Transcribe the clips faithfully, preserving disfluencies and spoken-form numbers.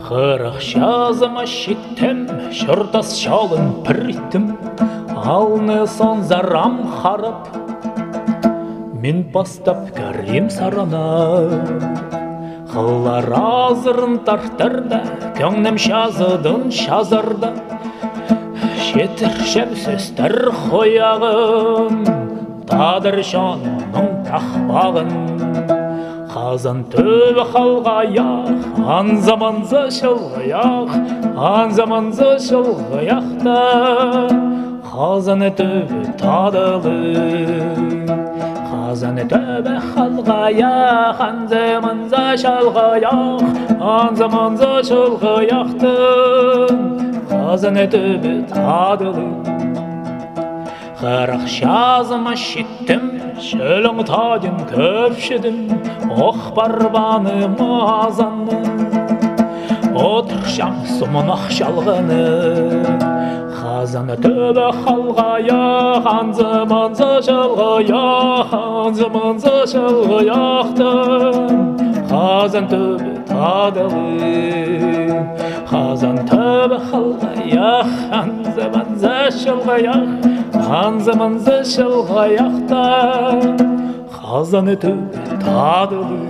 Қырық жазыма шеттім, шұртас шалын пірттім, алны сон зарам харып, мен бастап кәрем сарана. Қылар азырын тартырда, көңнім шазыдын шазырда, шетір шәп сөстір қояғын, тадыр жанының тақпағын. Қазан төбі қалғаяқ, ан заманзы шылғаяқ, ан заманзы шылғаяқта, қазаны төбі тадылы. Қазаны төбі қалғаяқ, ан заманзы шылғаяқ, ан заманзы шылғаяқтың, қазаны төбі тадылы. Қырық жазыма шеттім, шөлің тадым көпшедім, оқ барбаны мазаны, отыр шамсымын ақшалғыны. Қазаны төбі қалғаяқ, ан заманзы шылғаяқ, ан заманзы шылғаяқтың, қазан төбі тадылы. Қазан төбі қалғаяқ, ан заманзы шылғаяқ, ан заманзы шылғаяқта, қазаны төбі тадылы.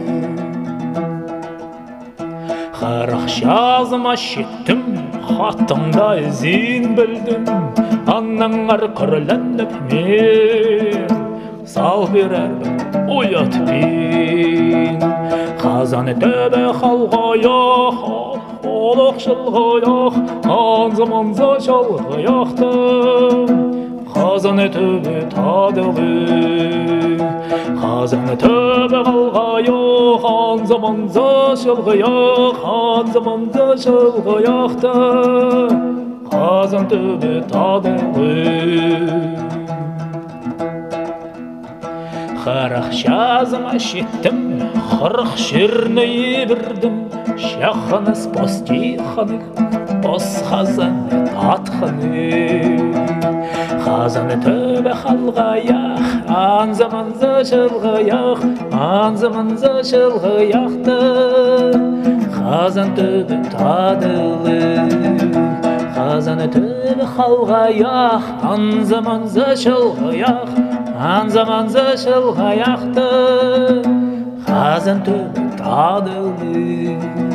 Қырық жазыма шеттім, хаттыңда ізін білдім, аннаңар күрленіп мен, сал берербім ұят бен. Қазаны төбі қалғаяқ, олық шылғаяқ, ан заманзы шылғаяқтың, қазаны төбі тадылы. Қазаны төбі қалғаяқ, ан заманзы шылғаяқ, ан заманзы шылғаяқта, қазан төбі тадылы. Қырық жазыма шеттім, қырық жеріне бердім, шақаны спостиханы, бос қазаны татқаны. Қазаны төбі қалғаяқ, ан заманзы шылғаяқ, ан заманзы шылғаяқты, қазан төбі тадылы. Қазаны төбі қалғаяқ, ан заманзы шылғаяқ, ан заманзы шылғаяқты, қазан төбі тадылы.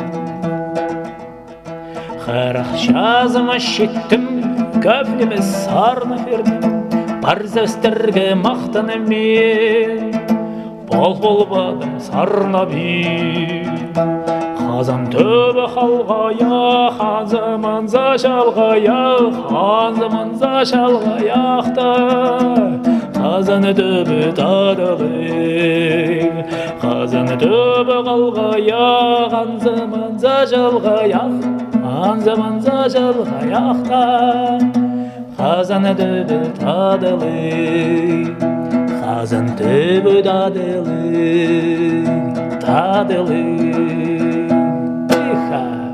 Қырық жазыма шеттім, көпнеме сарны бердім, бар зөстерге мақтаны мен, бол болбадым сарна бен. Қазан төбі қалғаяқ, ан заманзы шылғаяқ, ан заманзы шылғаяқта, қазаны төбі тадылы. Қазаны төбі қалғаяқ, ан заманзы шылғаяқ, ан заманзы шылғаяқта, қазаны төбі тадылы. Қазан төбі тадылы, тадылы.